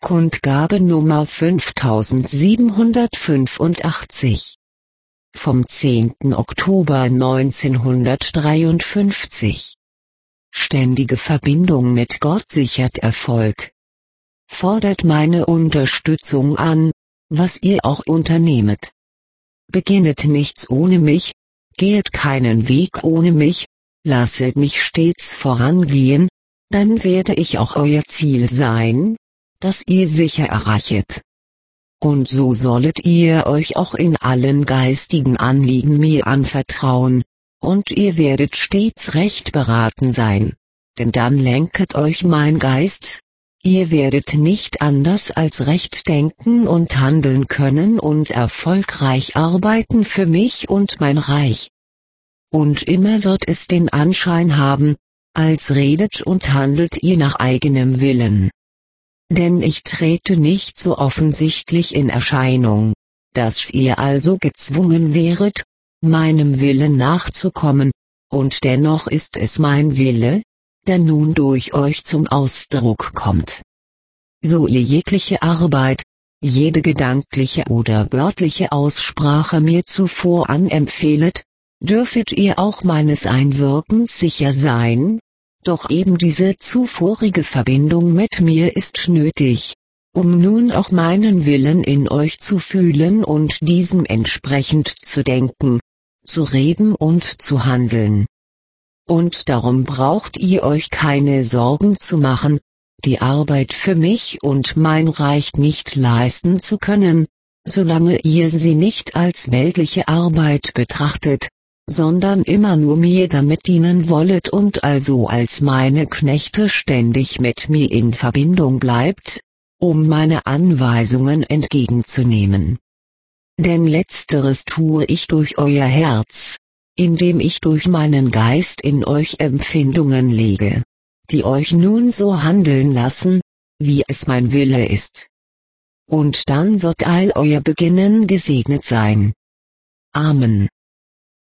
Kundgabe Nummer 5785. Vom 10. Oktober 1953. Ständige Verbindung mit Gott sichert Erfolg. Fordert meine Unterstützung an, was ihr auch unternehmet. Beginnet nichts ohne mich, gehet keinen Weg ohne mich, lasset mich stets vorangehen, dann werde ich auch euer Ziel sein, das ihr sicher erreichet. Und so sollet ihr euch auch in allen geistigen Anliegen mir anvertrauen, und ihr werdet stets recht beraten sein, denn dann lenket euch mein Geist, ihr werdet nicht anders als recht denken und handeln können und erfolgreich arbeiten für mich und mein Reich. Und immer wird es den Anschein haben, als redet und handelt ihr nach eigenem Willen. Denn ich trete nicht so offensichtlich in Erscheinung, dass ihr also gezwungen wäret, meinem Willen nachzukommen, und dennoch ist es mein Wille, der nun durch euch zum Ausdruck kommt. So ihr jegliche Arbeit, jede gedankliche oder wörtliche Aussprache mir zuvor anempfehlet, dürfet ihr auch meines Einwirkens sicher sein. Doch eben diese zuvorige Verbindung mit mir ist nötig, um nun auch meinen Willen in euch zu fühlen und diesem entsprechend zu denken, zu reden und zu handeln. Und darum braucht ihr euch keine Sorgen zu machen, die Arbeit für mich und mein Reich nicht leisten zu können, solange ihr sie nicht als weltliche Arbeit betrachtet, sondern immer nur mir damit dienen wollet und also als meine Knechte ständig mit mir in Verbindung bleibt, um meine Anweisungen entgegenzunehmen. Denn letzteres tue ich durch euer Herz, indem ich durch meinen Geist in euch Empfindungen lege, die euch nun so handeln lassen, wie es mein Wille ist. Und dann wird all euer Beginnen gesegnet sein. Amen.